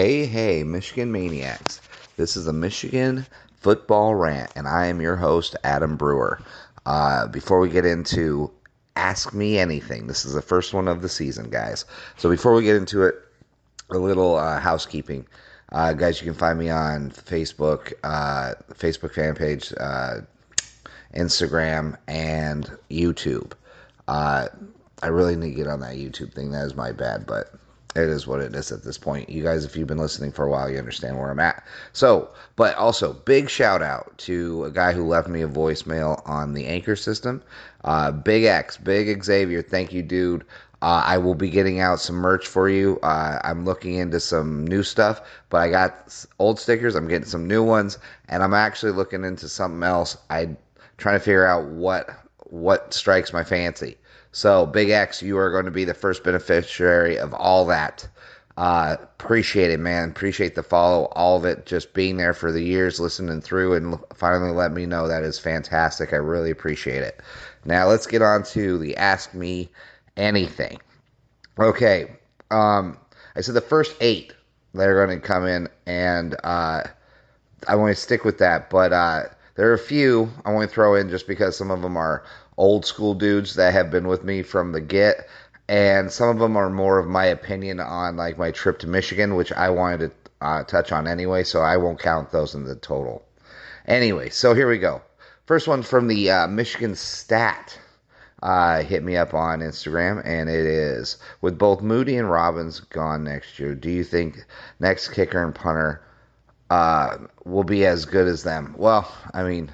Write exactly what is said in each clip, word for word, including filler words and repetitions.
Hey, hey, Michigan Maniacs. This is a Michigan football rant, and I am your host, Adam Brewer. Uh, before we get into Ask Me Anything, this is the first one of the season, guys. So before we get into it, a little uh, housekeeping. Uh, guys, you can find me on Facebook, uh, Facebook fan page, uh, Instagram, and YouTube. Uh, I really need to get on that YouTube thing. That is my bad, but it is what it is at this point. You guys, if you've been listening for a while, you understand where I'm at. So, but also, big shout out to a guy who left me a voicemail on the Anchor system. Uh, Big X, Big Xavier, thank you, dude. Uh, I will be getting out some merch for you. Uh, I'm looking into some new stuff, but I got old stickers. I'm getting some new ones, and I'm actually looking into something else. I'm trying to figure out what what strikes my fancy. So, Big X, you are going to be the first beneficiary of all that. Uh, appreciate it, man. Appreciate the follow, all of it. Just being there for the years, listening through, and finally let me know. That is fantastic. I really appreciate it. Now, let's get on to the Ask Me Anything. Okay. Um, I said the first eight that are going to come in, and uh, I want to stick with that. But uh, there are a few I want to throw in just because some of them are old school dudes that have been with me from the get, and some of them are more of my opinion on like my trip to Michigan, which I wanted to uh, touch on anyway, so I won't count those in the total. Anyway, so here we go. First one from the uh, Michigan Stat. Uh, hit me up on Instagram, and it is, with both Moody and Robbins gone next year, do you think next kicker and punter uh, will be as good as them? Well, I mean,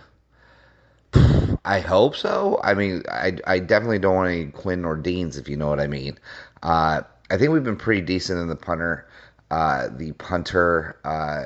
I hope so. I mean, I, I definitely don't want any Quinn or Deans, if you know what I mean. Uh, I think we've been pretty decent in the punter, uh, the punter uh,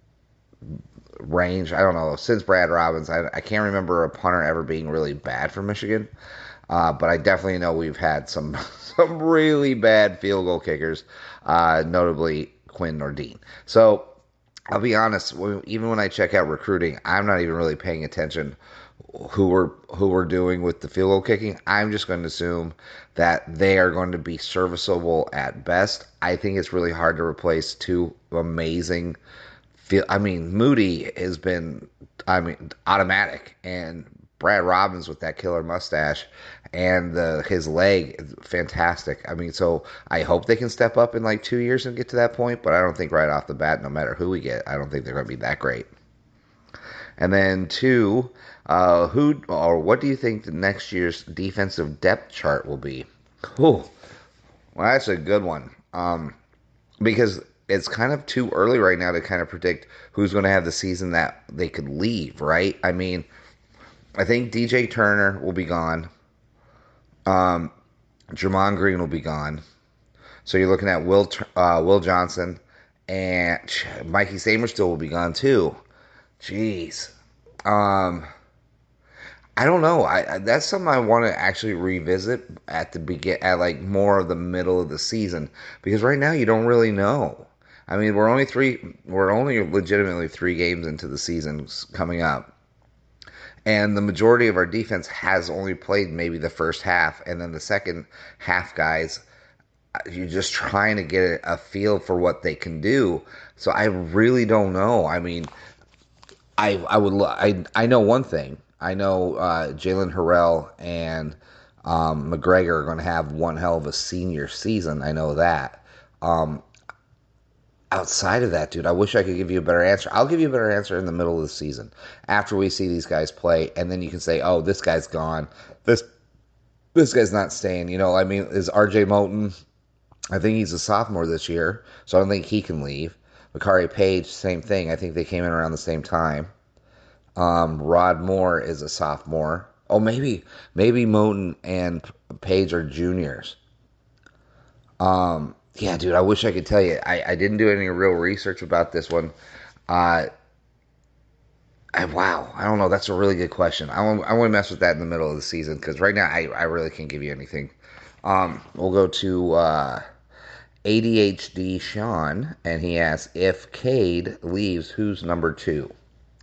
range. I don't know. Since Brad Robbins, I, I can't remember a punter ever being really bad for Michigan. Uh, but I definitely know we've had some some really bad field goal kickers, uh, notably Quinn Nordine. So I'll be honest, even when I check out recruiting, I'm not even really paying attention who we're who we're doing with the field goal kicking. I'm just going to assume that they are going to be serviceable at best. I think it's really hard to replace two amazing field. I mean, Moody has been, I mean, automatic, and Brad Robbins with that killer mustache and the, his leg is fantastic. I mean, so I hope they can step up in like two years and get to that point, but I don't think right off the bat, no matter who we get, I don't think they're going to be that great. And then two, uh, who or what do you think the next year's defensive depth chart will be? Oh, well, that's a good one. Um, because it's kind of too early right now to kind of predict who's going to have the season that they could leave, right? I mean, I think D J Turner will be gone. Um, Jamon Green will be gone. So you're looking at Will uh, Will Johnson, and Mikey Samerstill will be gone too. Jeez. Um, I don't know. I, I that's something I want to actually revisit at the begin at like more of the middle of the season, because right now you don't really know. I mean, we're only three. We're only legitimately three games into the season coming up. And the majority of our defense has only played maybe the first half, and then the second half guys, you're just trying to get a feel for what they can do. So I really don't know. I mean, I I would I I know one thing. I know uh, Jalen Harrell and um, McGregor are going to have one hell of a senior season. I know that. Um, outside of that, dude, I wish I could give you a better answer. I'll give you a better answer in the middle of the season after we see these guys play, and then you can say, "Oh, this guy's gone. This this guy's not staying." You know, I mean, is R J Moten? I think he's a sophomore this year, so I don't think he can leave. Makari Page, same thing. I think they came in around the same time. Um, Rod Moore is a sophomore. Oh, maybe maybe Moten and Page are juniors. Um. Yeah, dude, I wish I could tell you. I, I didn't do any real research about this one. Uh, I, wow, I don't know. That's a really good question. I want, I want to mess with that in the middle of the season, because right now I, I really can't give you anything. Um, we'll go to uh, A D H D Sean, and he asks, if Cade leaves, who's number two?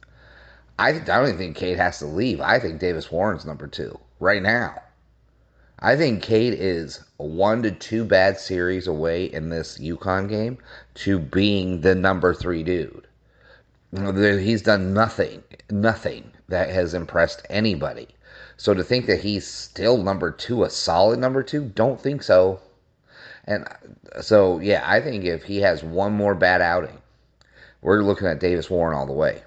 I, I don't even think Cade has to leave. I think Davis Warren's number two right now. I think Cade is one to two bad series away in this UConn game to being the number three dude. He's done nothing, nothing that has impressed anybody. So to think that he's still number two, a solid number two, don't think so. And so, yeah, I think if he has one more bad outing, we're looking at Davis Warren all the way.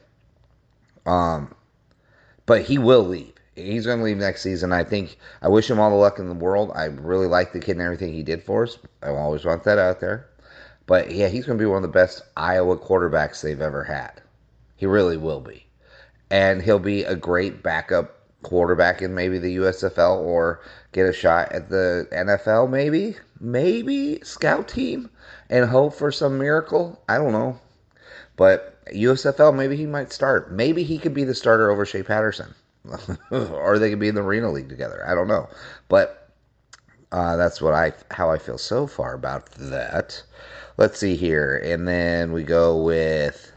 Um, but he will leave. He's going to leave next season. I think I wish him all the luck in the world. I really like the kid and everything he did for us. I always want that out there. But yeah, he's going to be one of the best Iowa quarterbacks they've ever had. He really will be. And he'll be a great backup quarterback in maybe the U S F L or get a shot at the N F L, maybe. Maybe scout team and hope for some miracle. I don't know. But U S F L, maybe he might start. Maybe he could be the starter over Shea Patterson. Or they could be in the Arena League together. I don't know. But uh, that's what I how I feel so far about that. Let's see here. And then we go with...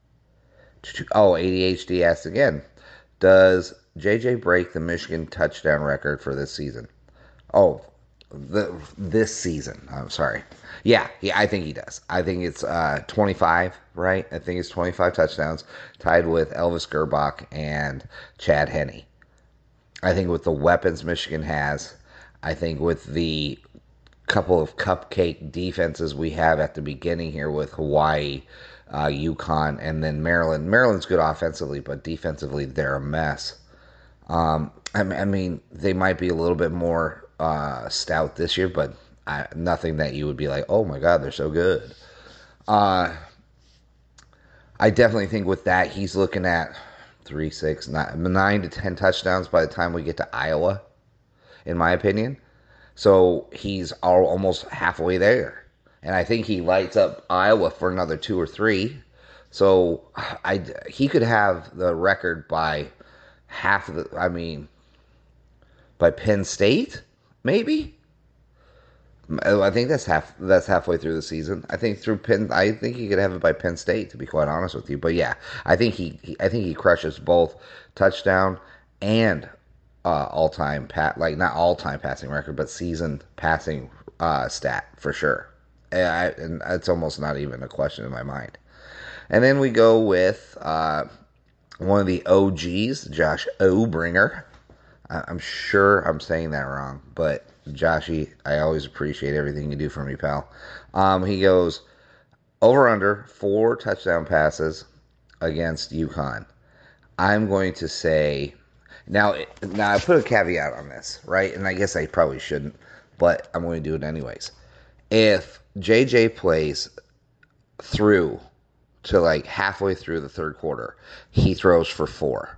Oh, A D H D asked again. Does J J break the Michigan touchdown record for this season? Oh, the this season. I'm sorry. Yeah, yeah, I think he does. I think it's uh, twenty-five, right? I think it's twenty-five touchdowns, tied with Elvis Gerbach and Chad Henne. I think with the weapons Michigan has, I think with the couple of cupcake defenses we have at the beginning here with Hawaii, uh, UConn, and then Maryland. Maryland's good offensively, but defensively they're a mess. Um, I, I mean, they might be a little bit more uh, stout this year, but I, nothing that you would be like, oh my God, they're so good. Uh, I definitely think with that, he's looking at three, six, nine, nine to ten touchdowns by the time we get to Iowa, in my opinion. So he's all, almost halfway there. And I think he lights up Iowa for another two or three. So I, he could have the record by half of the, I mean, by Penn State, maybe? I think that's half. That's halfway through the season. I think through Penn. I think he could have it by Penn State, to be quite honest with you. But yeah, I think he. he I think he crushes both touchdown and uh, all-time pat. Like not all-time passing record, but season passing uh, stat for sure. And, I, and it's almost not even a question in my mind. And then we go with uh, one of the O Gs, Josh Obringer. I, I'm sure I'm saying that wrong, but. Joshy, I always appreciate everything you do for me, pal. Um, he goes, over under four touchdown passes against UConn. I'm going to say, now, now I put a caveat on this, right? And I guess I probably shouldn't, but I'm going to do it anyways. If J J plays through to like halfway through the third quarter, he throws for four.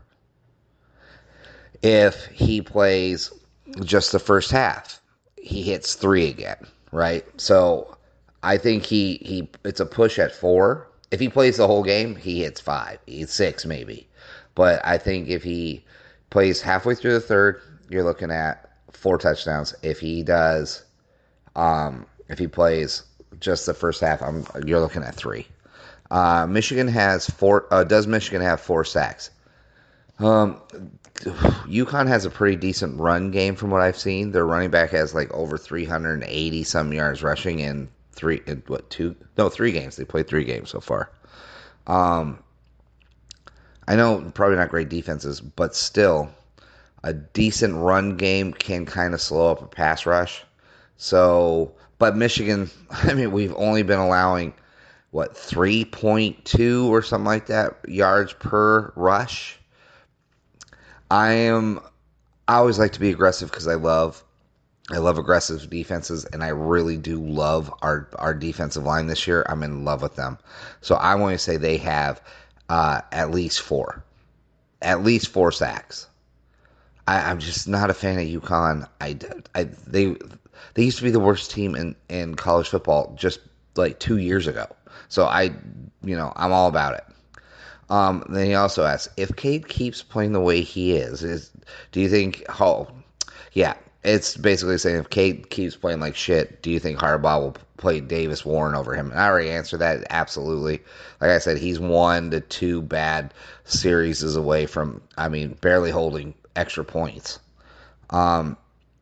If he plays just the first half, he hits three again, right? So I think he, he it's a push at four. If he plays the whole game, he hits five. He hits six maybe. But I think if he plays halfway through the third, you're looking at four touchdowns. If he does, um, if he plays just the first half, I'm, you're looking at three. Uh, Michigan has four. Uh, does Michigan have four sacks? Um, UConn has a pretty decent run game from what I've seen. Their running back has like over three hundred eighty some yards rushing in three, in what, two? No, three games. They played three games so far. Um, I know probably not great defenses, but still a decent run game can kind of slow up a pass rush. So, but Michigan, I mean, we've only been allowing what, three point two or something like that yards per rush. I am. I always like to be aggressive because I love, I love aggressive defenses, and I really do love our our defensive line this year. I'm in love with them, so I want to say they have uh, at least four, at least four sacks. I, I'm just not a fan of UConn. I, I they they used to be the worst team in, in college football just like two years ago. So I, you know, I'm all about it. Um, then he also asks, if Cade keeps playing the way he is, is do you think, oh, yeah, it's basically saying if Cade keeps playing like shit, do you think Harbaugh will play Davis Warren over him? And I already answered that, absolutely. Like I said, he's one to two bad series away from, I mean, barely holding extra points. Um,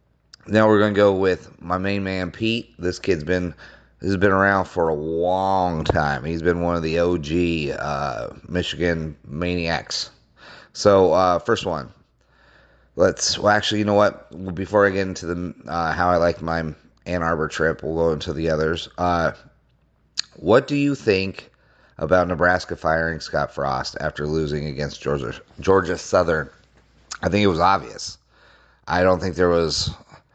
Now we're going to go with my main man, Pete. This kid's been this has been around for a long time. He's been one of the O G uh, Michigan maniacs. So, uh, first one. Let's, well, actually, you know what? Before I get into the uh, how I like my Ann Arbor trip, we'll go into the others. Uh, what do you think about Nebraska firing Scott Frost after losing against Georgia, Georgia Southern? I think it was obvious. I don't think there was...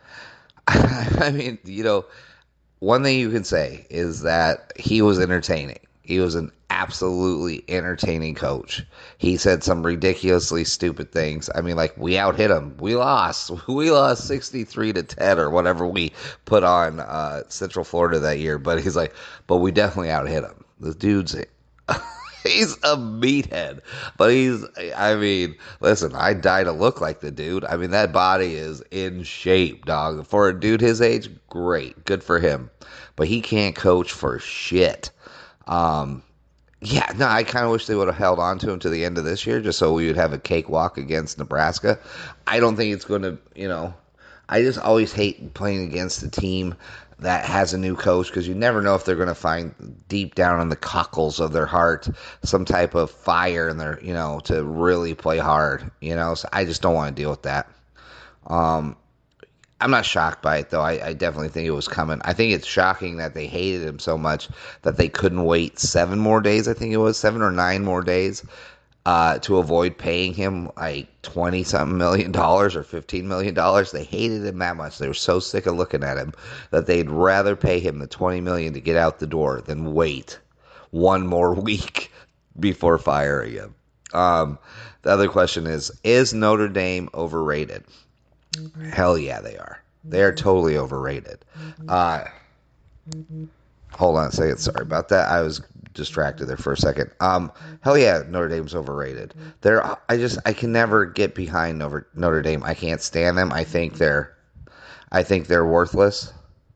I mean, you know, one thing you can say is that he was entertaining. He was an absolutely entertaining coach. He said some ridiculously stupid things. I mean, like, we out hit him. We lost. We lost sixty-three to ten or whatever we put on uh, Central Florida that year. But he's like, but we definitely out hit him. The dude's... He's a meathead, but he's, I mean, listen, I die to look like the dude. I mean, that body is in shape, dog. For a dude his age, great. Good for him. But he can't coach for shit. Um, yeah, no, I kind of wish they would have held on to him to the end of this year just so we would have a cakewalk against Nebraska. I don't think it's going to, you know, I just always hate playing against a team that has a new coach because you never know if they're going to find deep down in the cockles of their heart some type of fire in their, you know, to really play hard, you know. So I just don't want to deal with that. Um, I'm not shocked by it, though. I, I definitely think it was coming. I think it's shocking that they hated him so much that they couldn't wait seven more days, I think it was, seven or nine more days uh, to avoid paying him like twenty-something million dollars or fifteen million dollars. They hated him that much. They were so sick of looking at him that they'd rather pay him the twenty million dollars to get out the door than wait one more week before firing him. Um, the other question is, is Notre Dame overrated? Mm-hmm. Hell yeah, they are. They are totally overrated. Uh, hold on a second. Sorry about that. I was distracted there for a second. Um, hell yeah, Notre Dame's overrated. They're, I just, I can never get behind Notre, Notre Dame. I can't stand them. I think they're, I think they're worthless.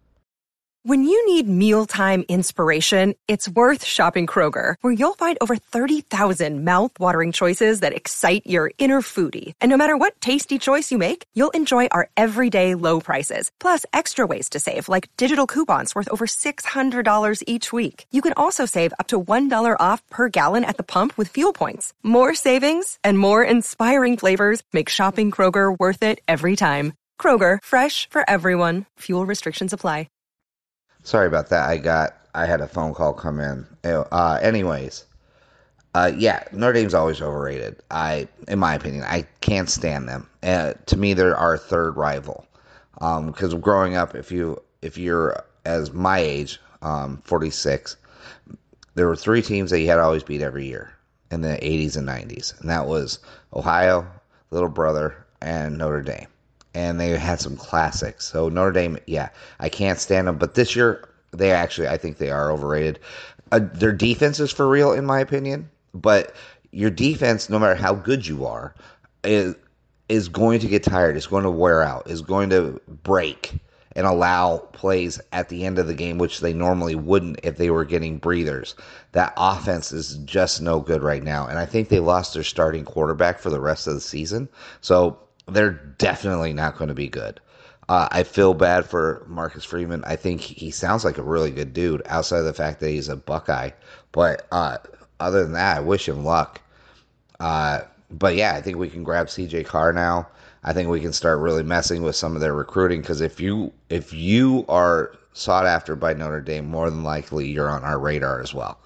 When you need mealtime inspiration, it's worth shopping Kroger, where you'll find over thirty thousand mouth-watering choices that excite your inner foodie. And no matter what tasty choice you make, you'll enjoy our everyday low prices, plus extra ways to save, like digital coupons worth over six hundred dollars each week. You can also save up to one dollar off per gallon at the pump with fuel points. More savings and more inspiring flavors make shopping Kroger worth it every time. Kroger, fresh for everyone. Fuel restrictions apply. Sorry about that. I got, I had a phone call come in. Uh, anyways, uh, yeah, Notre Dame's always overrated. I, in my opinion, I can't stand them. Uh, to me, they're our third rival. Um, because growing up, if you, if you're as my age, um, forty-six, there were three teams that you had to always beat every year in the eighties and nineties, and that was Ohio, Little Brother, and Notre Dame. And they had some classics. So Notre Dame, yeah, I can't stand them. But this year, they actually, I think they are overrated. Uh, their defense is for real, in my opinion. But your defense, no matter how good you are, is is going to get tired. It's going to wear out. Is going to break and allow plays at the end of the game, which they normally wouldn't if they were getting breathers. That offense is just no good right now. And I think they lost their starting quarterback for the rest of the season. So they're definitely not going to be good. Uh, I feel bad for Marcus Freeman. I think he sounds like a really good dude outside of the fact that he's a Buckeye. But uh, other than that, I wish him luck. Uh, but yeah, I think we can grab C J Carr now. I think we can start really messing with some of their recruiting because if you if you are sought after by Notre Dame, more than likely you're on our radar as well.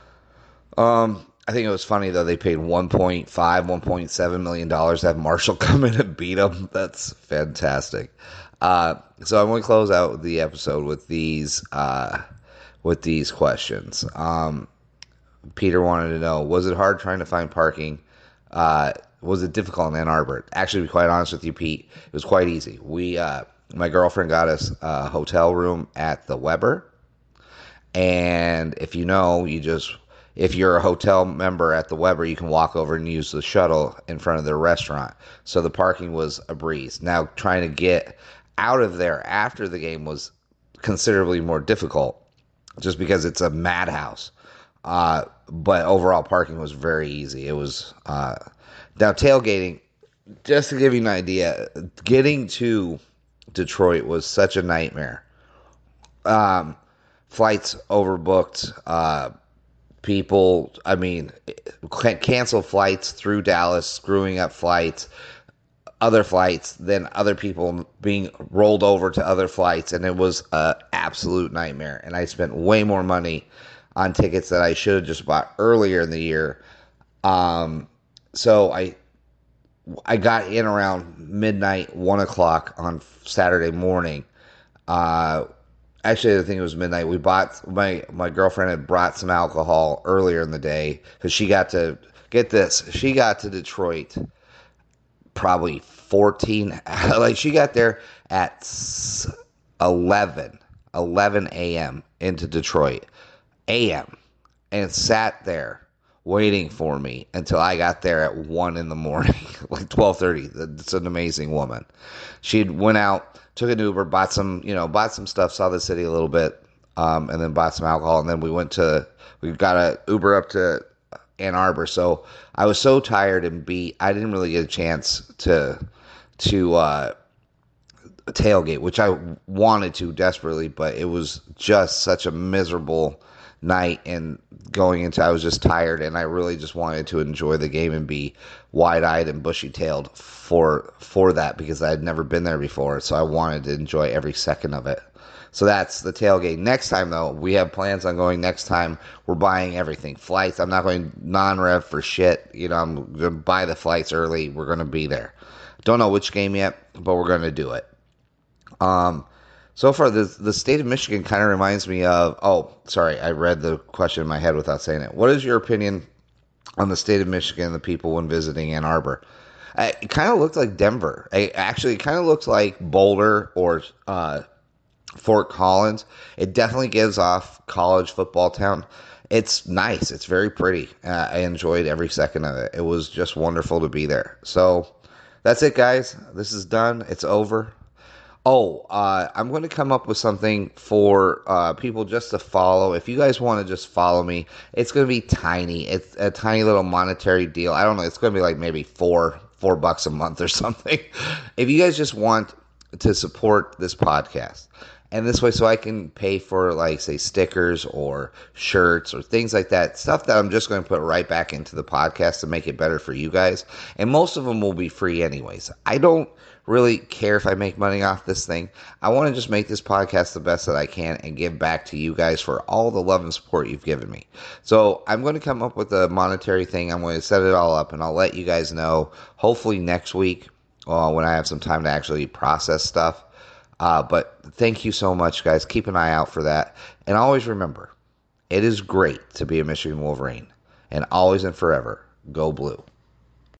Um. I think it was funny, though, they paid one point five, one point seven million dollars to have Marshall come in and beat them. That's fantastic. Uh, so I'm going to close out the episode with these uh, with these questions. Um, Peter wanted to know, was it hard trying to find parking? Uh, was it difficult in Ann Arbor? Actually, to be quite honest with you, Pete, it was quite easy. We, uh, my girlfriend got us a hotel room at the Weber. And if you know, you just... If you're a hotel member at the Weber, you can walk over and use the shuttle in front of their restaurant. So the parking was a breeze. Now, trying to get out of there after the game was considerably more difficult just because it's a madhouse. Uh, but overall, parking was very easy. It was uh, now tailgating. Just to give you an idea, getting to Detroit was such a nightmare. Um, flights overbooked. Uh, people, I mean, cancel flights through Dallas, screwing up flights, other flights, then other people being rolled over to other flights, and it was an absolute nightmare. And I spent way more money on tickets that I should have just bought earlier in the year. Um, so I I got in around midnight, one o'clock on Saturday morning. Uh, Actually, I think it was midnight. We bought my my girlfriend had brought some alcohol earlier in the day because she got to get this. She got to Detroit probably fourteen. Like she got there at eleven a.m. into Detroit a m and sat there waiting for me until I got there at one in the morning, like twelve thirty. It's an amazing woman. She went out, took an Uber, bought some, you know, bought some stuff, saw the city a little bit, um, and then bought some alcohol. And then we went to, we got a Uber up to Ann Arbor. So I was so tired and beat, I didn't really get a chance to, to, uh, tailgate, which I wanted to desperately, but it was just such a miserable night, and going into, I was just tired, and I really just wanted to enjoy the game and be wide-eyed and bushy-tailed for for that, because I had never been there before, so I wanted to enjoy every second of it. So that's the tailgate. Next time, though, we have plans on going next time. We're buying everything. Flights, I'm not going non-rev for shit. You know, I'm going to buy the flights early. We're going to be there. Don't know which game yet, but we're going to do it. Um... So far, the the state of Michigan kind of reminds me of, oh, sorry, I read the question in my head without saying it. What is your opinion on the state of Michigan and the people when visiting Ann Arbor? It kind of looked like Denver. It actually, it kind of looks like Boulder or uh, Fort Collins. It definitely gives off college football town. It's nice. It's very pretty. Uh, I enjoyed every second of it. It was just wonderful to be there. So that's it, guys. This is done. It's over. Oh, uh, I'm going to come up with something for uh, people just to follow. If you guys want to just follow me, it's going to be tiny. It's a tiny little monetary deal. I don't know. It's going to be like maybe four, four bucks a month or something. If you guys just want to support this podcast, and this way, so I can pay for, like, say, stickers or shirts or things like that, stuff that I'm just going to put right back into the podcast to make it better for you guys. And most of them will be free anyways. I don't really care if I make money off this thing. I want to just make this podcast the best that I can and give back to you guys for all the love and support you've given me. So I'm going to come up with a monetary thing. I'm going to set it all up, and I'll let you guys know hopefully next week uh, when I have some time to actually process stuff. Uh, but thank you so much, guys. Keep an eye out for that. And always remember, it is great to be a Michigan Wolverine. And always and forever, go blue.